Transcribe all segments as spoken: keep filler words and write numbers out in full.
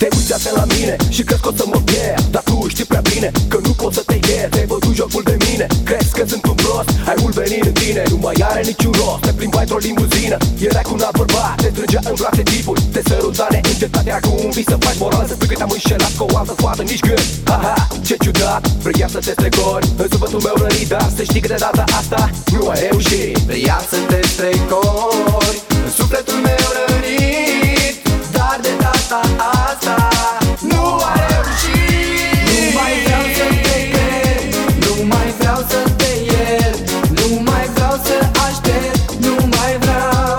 Te uiți așa la mine și crezi că o să mă pierd, dar tu știi prea bine că nu pot să te iert. Te-ai bătut jocul de mine, crezi că sunt un prost, ai mult venit în tine, nu mai are niciun rost. Te plimbai într-o limuzină, erai cu un alt bărbat, te strângea în brațe tipul, te săruta neîncetat, iar cu un vis să faci morală, să spui că te-am înșelat cu o altă fată, nici gând. Haha, ce ciudat, vrea să te strecori în sufletul meu rănit, dar să știi că de data asta nu ai reușit. Vrea să te strecori în sufletul meu rănit, dar de data asta nu ai reușit. Nu mai vreau să te cred, nu mai vreau să te iert, nu mai vreau să aștept, nu mai vreau.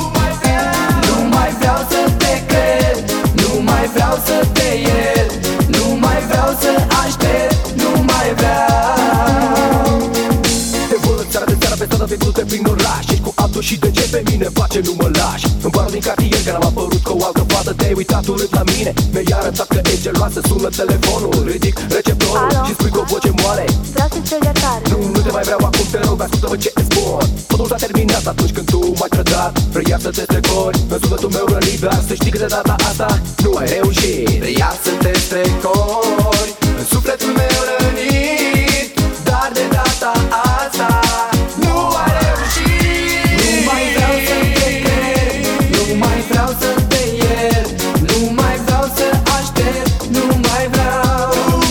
Nu mai vreau să te cred, nu mai vreau să te iert, nu mai vreau să aștept, nu mai vreau. Te văd seara de seara pe stradă, vei prin oraș, ești cu altul și de ce pe mine face nu mă lași. În barul din cartier care am apărut cu o altă fată, te-ai uitat urât la mine, mi-ai arătat că e geloasă, sună telefonul, ridic receptorul. Alo? Și spui cu o voce moale: vreau să-ți cer iertare. Nu, nu te mai vreau acum, te rog, ascultă-mă ce îți spun. Totul s-a terminat atunci când tu m-ai trădat. Vrea să te strecori în sufletul meu rănit, dar să știi că de data asta nu ai reușit. Vrea să te strecori în sufletul meu rănit, dar de data asta nu ai reușit. Nu mai vreau să te cred, nu mai vreau să te iert, nu mai vreau să aștept, nu mai vreau.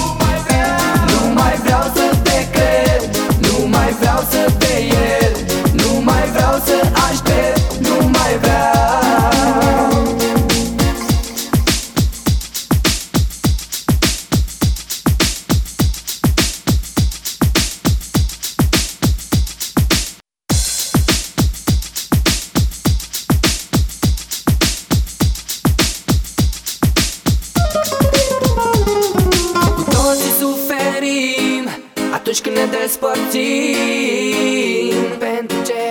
Nu mai vreau să te cred, nu mai vreau să te iert, nu mai vreau să aștept, nu mai vreau. Atunci când ne despărțim, pentru ce